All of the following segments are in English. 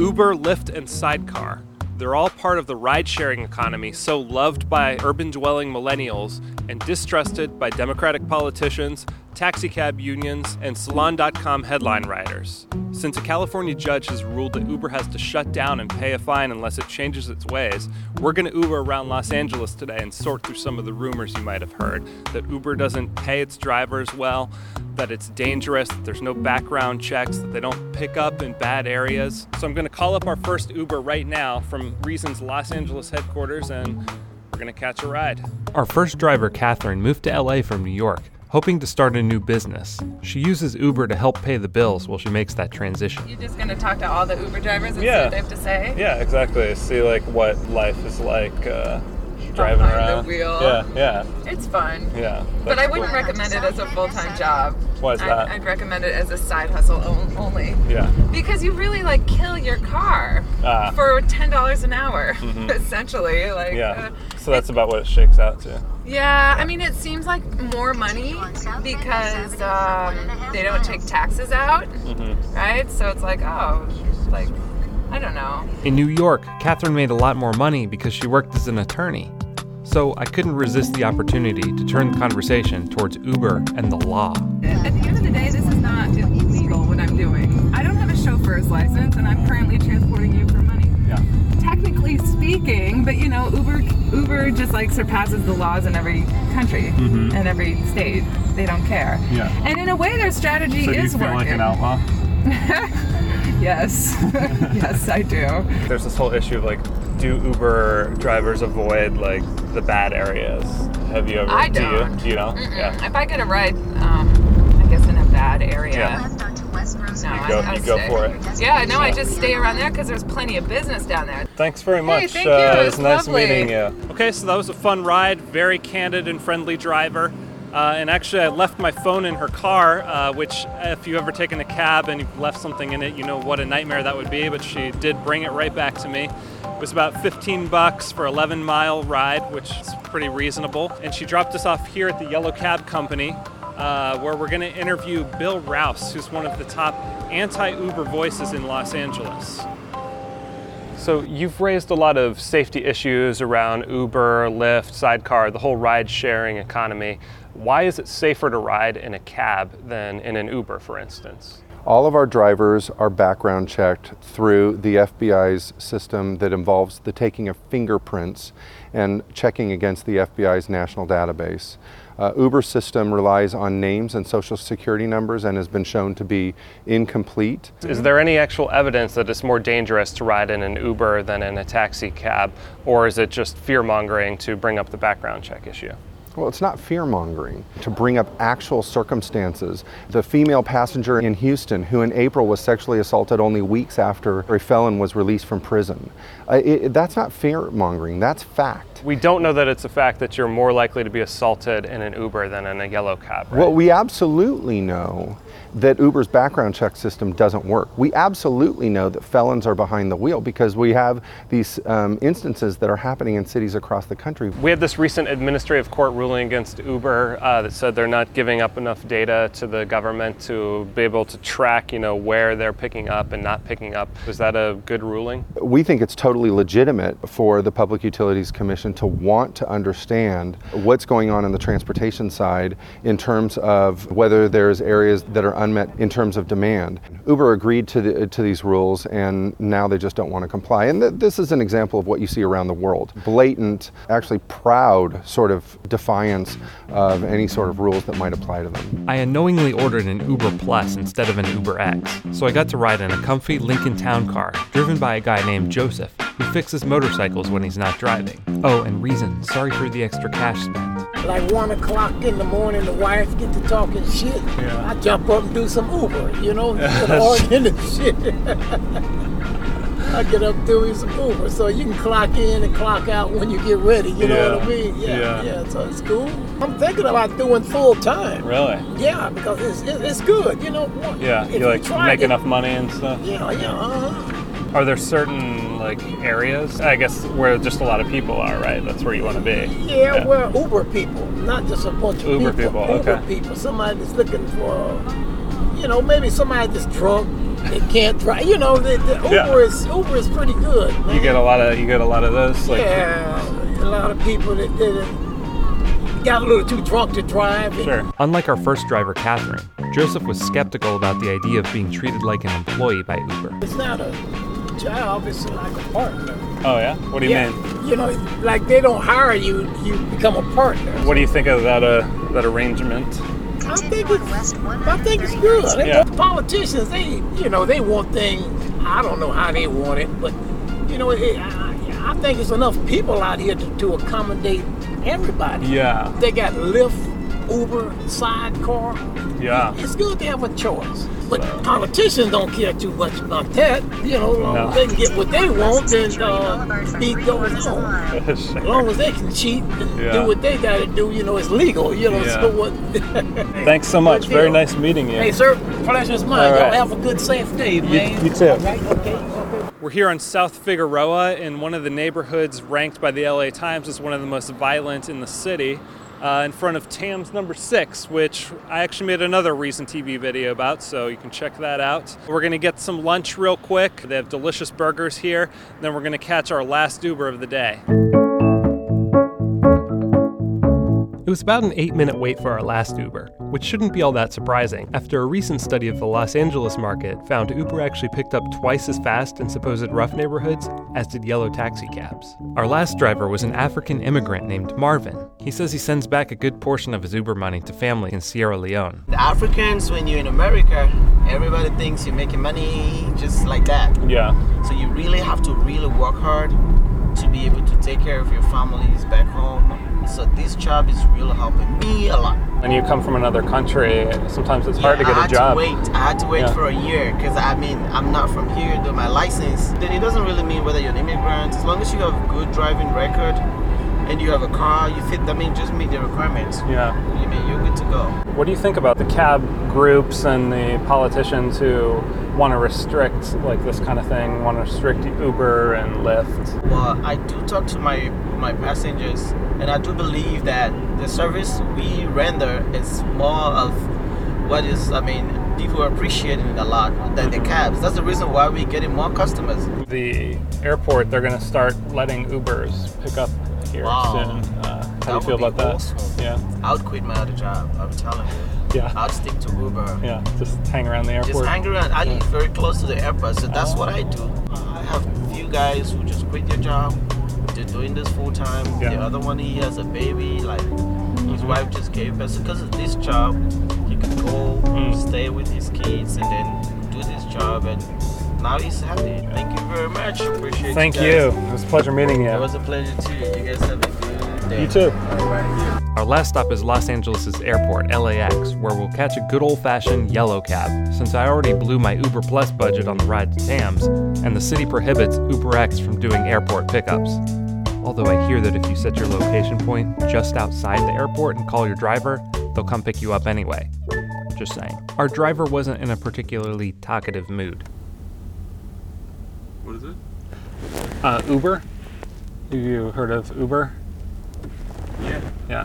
Uber, Lyft, and Sidecar. They're all part of the ride-sharing economy, so loved by urban-dwelling millennials and distrusted by Democratic politicians, taxicab unions, and Salon.com headline writers. Since a California judge has ruled that Uber has to shut down and pay a fine unless it changes its ways, we're going to Uber around Los Angeles today and sort through some of the rumors you might have heard, that Uber doesn't pay its drivers well, that it's dangerous, that there's no background checks, that they don't pick up in bad areas. So I'm going to call up our first Uber right now from Reason's Los Angeles headquarters, and we're going to catch a ride. Our first driver, Catherine, moved to LA from New York, hoping to start a new business. She uses Uber to help pay the bills while she makes that transition. You're just going to talk to all the Uber drivers and see what they have to say? Yeah, exactly. See what life is like driving around. The wheel. Yeah. It's fun. Yeah. But I wouldn't recommend it as a full-time job. Why is that? I'd recommend it as a side hustle only. Yeah. Because you really kill your car for $10 an hour, essentially. So that's about what it shakes out to. Yeah, I mean, it seems like more money because they don't take taxes out, right? So it's I don't know. In New York, Catherine made a lot more money because she worked as an attorney. So I couldn't resist the opportunity to turn the conversation towards Uber and the law. At the end of the day, this is not illegal what I'm doing. I don't have a chauffeur's license, and I'm currently transporting you for money. Yeah. Technically speaking, but Uber just surpasses the laws in every country and every state. They don't care. Yeah. And in a way, their strategy is working. So do you feel like an outlaw? Yes. Yes, I do. There's this whole issue of do Uber drivers avoid the bad areas? Have you ever? I don't. Do you know? Yeah. If I get a ride, I guess in a bad area. No, you go for it. Yeah, no, I just stay around there because there's plenty of business down there. Thanks very much. Hey, thank you. It was nice lovely. meeting you. Okay, so that was a fun ride. Very candid and friendly driver. And actually, I left my phone in her car, which if you've ever taken a cab and you've left something in it, you know what a nightmare that would be. But she did bring it right back to me. It was about $15 for 11-mile ride, which is pretty reasonable. And she dropped us off here at the Yellow Cab Company, where we're going to interview Bill Rouse, who's one of the top anti-Uber voices in Los Angeles. So you've raised a lot of safety issues around Uber, Lyft, Sidecar, the whole ride-sharing economy. Why is it safer to ride in a cab than in an Uber, for instance? All of our drivers are background checked through the FBI's system that involves the taking of fingerprints and checking against the FBI's national database. Uber's system relies on names and social security numbers and has been shown to be incomplete. Is there any actual evidence that it's more dangerous to ride in an Uber than in a taxi cab, or is it just fear-mongering to bring up the background check issue? Well, it's not fear-mongering to bring up actual circumstances. The female passenger in Houston who in April was sexually assaulted only weeks after a felon was released from prison. That's not fear-mongering, that's fact. We don't know that it's a fact that you're more likely to be assaulted in an Uber than in a yellow cab, right? Well, we absolutely know that Uber's background check system doesn't work. We absolutely know that felons are behind the wheel because we have these instances that are happening in cities across the country. We had this recent administrative court ruling against Uber that said they're not giving up enough data to the government to be able to track, where they're picking up and not picking up. Was that a good ruling? We think it's totally legitimate for the Public Utilities Commission to want to understand what's going on the transportation side in terms of whether there's areas that are unmet in terms of demand. Uber agreed to these rules and now they just don't want to comply. And this is an example of what you see around the world. Blatant, actually proud sort of defiance of any sort of rules that might apply to them. I unknowingly ordered an Uber Plus instead of an Uber X, so I got to ride in a comfy Lincoln Town Car driven by a guy named Joseph who fixes motorcycles when he's not driving. Oh, and Reason, sorry for the extra cash spent. Like 1 o'clock in the morning, the wives get to talking shit. Yeah. I jump up and do some Uber, arguing and shit. I get up doing some Uber, so you can clock in and clock out when you get ready. You know what I mean? Yeah. So it's cool. I'm thinking about doing full time. Really? Yeah, because it's good. Yeah. You make enough money and stuff. Yeah. Are there certain areas, I guess, where just a lot of people are, right? That's where you want to be. Yeah, we're Uber people, not just a bunch of Uber people. Uber people. Somebody that's looking for, maybe somebody that's drunk, They can't drive. You know, the Uber is pretty good. Man. You get a lot of those. Like, a lot of people that got a little too drunk to drive. Sure. Unlike our first driver, Catherine, Joseph was skeptical about the idea of being treated like an employee by Uber. It's not a job, it's like a partner. Oh, yeah? What do you mean? You know, like they don't hire you, you become a partner. What do you think of that arrangement? I think it's good. Yeah. Politicians, they want things. I don't know how they want it, but I think there's enough people out here to accommodate everybody. Yeah. They got Lyft, Uber, Sidecar. Yeah. It's good to have a choice. But politicians don't care too much about that. They can get what they want and beat those on. Sure. As long as they can cheat and do what they got to do, it's legal. So what? Thanks so much. Very nice meeting you. Hey, sir. Pleasure's mine. All right. Y'all have a good, safe day, man. You too. All right, okay. We're here on South Figueroa in one of the neighborhoods ranked by the LA Times as one of the most violent in the city. In front of Tams number 6, which I actually made another recent TV video about, so you can check that out. We're going to get some lunch real quick. They have delicious burgers here. Then we're going to catch our last Uber of the day. It was about an 8-minute wait for our last Uber, which shouldn't be all that surprising after a recent study of the Los Angeles market found Uber actually picked up twice as fast in supposed rough neighborhoods as did yellow taxi cabs. Our last driver was an African immigrant named Marvin. He says he sends back a good portion of his Uber money to family in Sierra Leone. The Africans, when you're in America, everybody thinks you're making money just like that. Yeah. So you really have to work hard to be able to take care of your families back home. So this job is really helping me a lot. And you come from another country, sometimes it's hard to get a job. I had to wait for a year because I'm not from here, though my license. Then it doesn't really mean whether you're an immigrant. As long as you have a good driving record and you have a car, just meet the requirements. Yeah. You're good to go. What do you think about the cab groups and the politicians who want to restrict like this kind of thing, want to restrict Uber and Lyft? Well, I do talk to my passengers, and I do believe that the service we render is more of what is, people are appreciating it a lot than the cabs. That's the reason why we're getting more customers. The airport, they're going to start letting Ubers pick up here soon. How do you feel about that? Awesome. Yeah. I would quit my other job, I'm telling you. Yeah. I'd stick to Uber. Yeah, just hang around the airport. Just hang around. I live very close to the airport, so that's what I do. I have a few guys who just quit their job. They're doing this full time. Yeah. The other one, he has a baby. His wife just gave birth. So because of this job, he can go stay with his kids and then do this job. And now he's happy. Thank you very much. Appreciate it. Thank you. It was a pleasure meeting you. It was a pleasure too. You guys have a good day. You too. All right. Our last stop is Los Angeles' airport, LAX, where we'll catch a good old-fashioned yellow cab, since I already blew my Uber Plus budget on the ride to Tams, and the city prohibits UberX from doing airport pickups. Although I hear that if you set your location point just outside the airport and call your driver, they'll come pick you up anyway. Just saying. Our driver wasn't in a particularly talkative mood. What is it? Uber? Have you heard of Uber? Yeah. Yeah.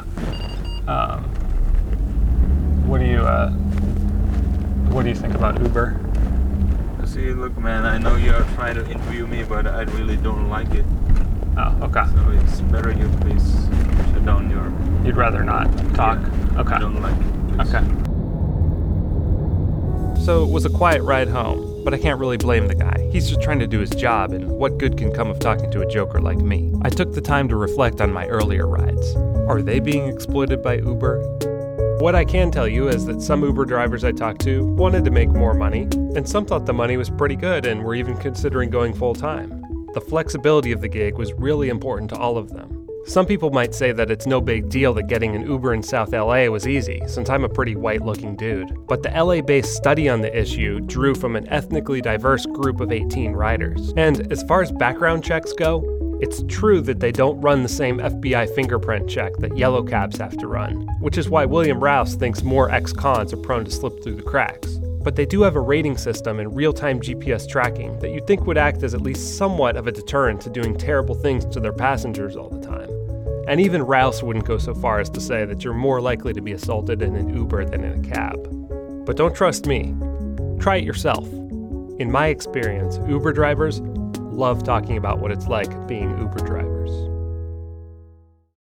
What do you think about Uber? See, look, man, I know you're trying to interview me, but I really don't like it. Oh, okay. So it's better you please shut down your... You'd rather not talk? Yeah, Okay. I don't like it. Please. Okay. So it was a quiet ride home, but I can't really blame the guy. He's just trying to do his job, and what good can come of talking to a joker like me? I took the time to reflect on my earlier rides. Are they being exploited by Uber? What I can tell you is that some Uber drivers I talked to wanted to make more money, and some thought the money was pretty good and were even considering going full-time. The flexibility of the gig was really important to all of them. Some people might say that it's no big deal that getting an Uber in South LA was easy, since I'm a pretty white-looking dude. But the LA-based study on the issue drew from an ethnically diverse group of 18 riders. And as far as background checks go, it's true that they don't run the same FBI fingerprint check that yellow cabs have to run, which is why William Rouse thinks more ex-cons are prone to slip through the cracks. But they do have a rating system and real-time GPS tracking that you'd think would act as at least somewhat of a deterrent to doing terrible things to their passengers all the time. And even Rouse wouldn't go so far as to say that you're more likely to be assaulted in an Uber than in a cab. But don't trust me. Try it yourself. In my experience, Uber drivers love talking about what it's like being Uber drivers.